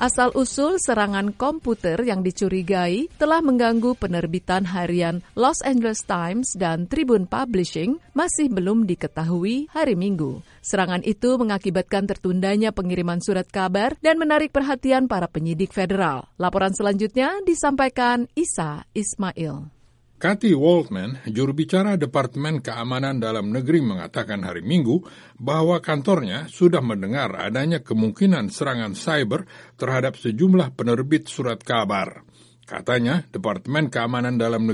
Asal-usul serangan komputer yang dicurigai telah mengganggu penerbitan harian Los Angeles Times dan Tribune Publishing masih belum diketahui hari Minggu. Serangan itu mengakibatkan tertundanya pengiriman surat kabar dan menarik perhatian para penyidik federal. Laporan selanjutnya disampaikan Isa Ismail. Kathy Waldman, juru bicara Departemen Keamanan Dalam Negeri, mengatakan hari Minggu bahwa kantornya sudah mendengar adanya kemungkinan serangan cyber terhadap sejumlah penerbit surat kabar. Katanya, Departemen Keamanan Dalam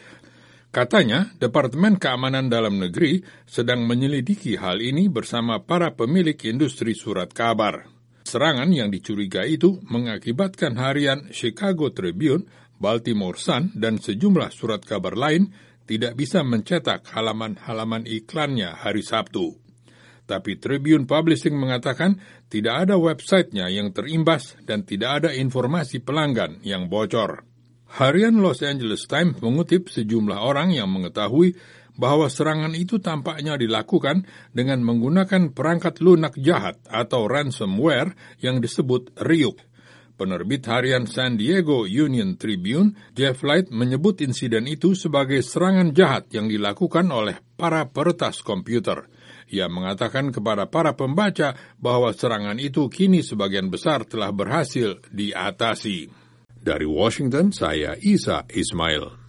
Negeri sedang menyelidiki hal ini bersama para pemilik industri surat kabar. Serangan yang dicurigai itu mengakibatkan harian Chicago Tribune, Baltimore Sun, dan sejumlah surat kabar lain tidak bisa mencetak halaman-halaman iklannya hari Sabtu. Tapi Tribune Publishing mengatakan tidak ada websitenya yang terimbas dan tidak ada informasi pelanggan yang bocor. Harian Los Angeles Times mengutip sejumlah orang yang mengetahui bahwa serangan itu tampaknya dilakukan dengan menggunakan perangkat lunak jahat atau ransomware yang disebut Ryuk. Penerbit harian San Diego Union Tribune, Jeff Light, menyebut insiden itu sebagai serangan jahat yang dilakukan oleh para peretas komputer. Ia mengatakan kepada para pembaca bahwa serangan itu kini sebagian besar telah berhasil diatasi. Dari Washington, saya Isa Ismail.